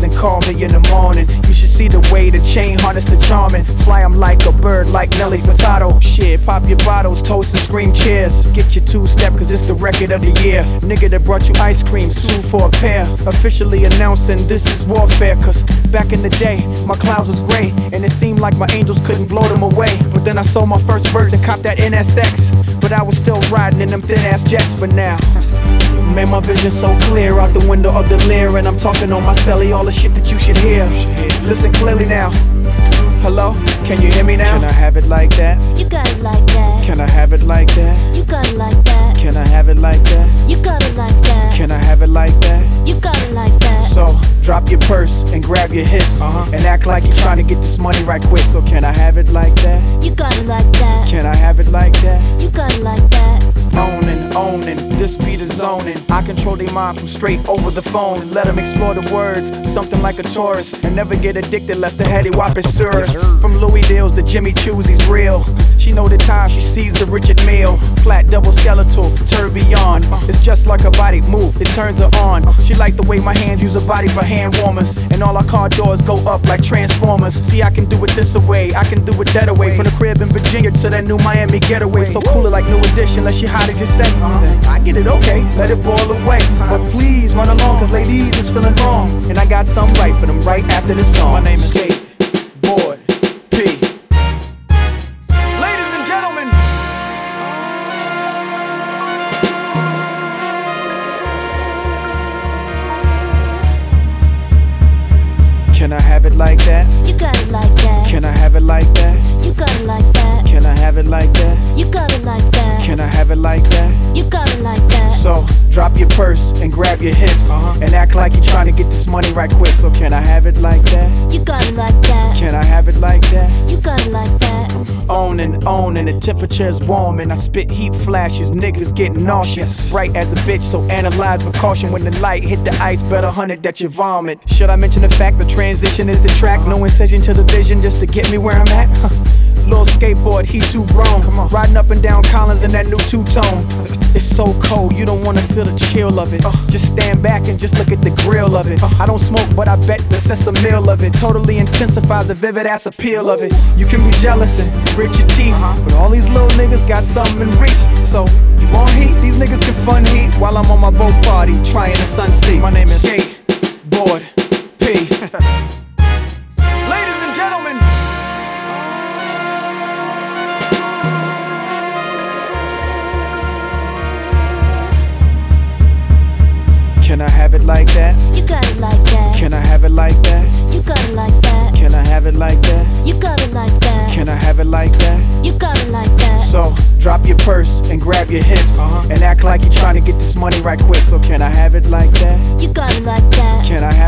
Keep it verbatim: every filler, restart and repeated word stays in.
G's and call me in the morning. You should see the way the chain harness the charming. Fly 'em like a bird, like Nelly Furtado. Shit, pop your bottles, toast and scream cheers. Get your two-step, cause it's the record of the year. Nigga that brought you ice creams, two for a pair. Officially announcing this is warfare. Cause back in the day, my clouds was gray, and it seemed like my angels couldn't blow them away. But then I sold my first verse and copped that N S X. But I was still riding in them thin-ass jets. But now, man, my vision so clear out the window of the Lear, and I'm talking on my celly, all the shit that you should hear. Listen clearly now. Hello, can you hear me now? Can I have it like that? You got it like that. Can I have it like that? You got it like that. Can I have it like that? You got it like that. Can I have it like that? You got it like that. So, drop your purse and grab your hips, uh-huh. and act like you're trying to get this money right quick. So can I have it like that? You got it like that. Can I have it like that? You got it like that. Owning, owning, this be the zoning. I control their mind from straight over the phone. Let them explore the words, something like a tourist. And never get addicted lest the heady whop is serious. From Louis Deals to Jimmy Choo's, he's real. She know the time she sees the Richard Mille. Flat double skeletal, tourbillon. It's just like a body move, it turns her on. She like the way my hands use her body for hand warmers. And all our car doors go up like Transformers. See, I can do it this away, I can do it that away. From the crib in Virginia to that new Miami getaway. So cool it like New Edition, unless she hot as you say. I get it, okay, let it boil away. But please run along, cause ladies, it's feeling wrong. And I got something right for them right after this song. My name is Skateboard P. Ladies and gentlemen, can I have it like that? You got it like that. Can I have it like that? You got it like that. Can I have it like that? You got it like that. Can I have it like that? You got it like that. So, drop your purse and grab your hips, uh-huh. and act like you're trying to get this money right quick. So can I have it like that? You got it like that. Can I have it like that? You got it like that. Owning, owning, the temperature's warm, and I spit heat flashes, niggas getting nauseous. Bright as a bitch, so analyze with caution. When the light hit the ice, better hunt it that you vomit. Should I mention the fact the transition is the track? No incision to the vision just to get me where I'm at? Little skateboard, he too grown. Come on. Riding up and down Collins in that new two-tone. It's so cold, you don't wanna feel the chill of it. uh, Just stand back and just look at the grill of it. uh, I don't smoke, but I bet the sense of meal of it totally intensifies the vivid ass appeal of it. You can be jealous and grit your teeth, but all these little niggas got something in reach. So, you want heat? These niggas can fun heat while I'm on my boat party, trying the sun seat. My name is Skateboard P. Ladies and gentlemen, can I have it like that? You got it like that. Can I have it like that? You got it like that. Can I have it like that? You got it like that. Can I have it like that? You got it like that. So, drop your purse and grab your hips, uh-huh. and act like you're trying to get this money right quick. So can I have it like that? You got it like that. Can I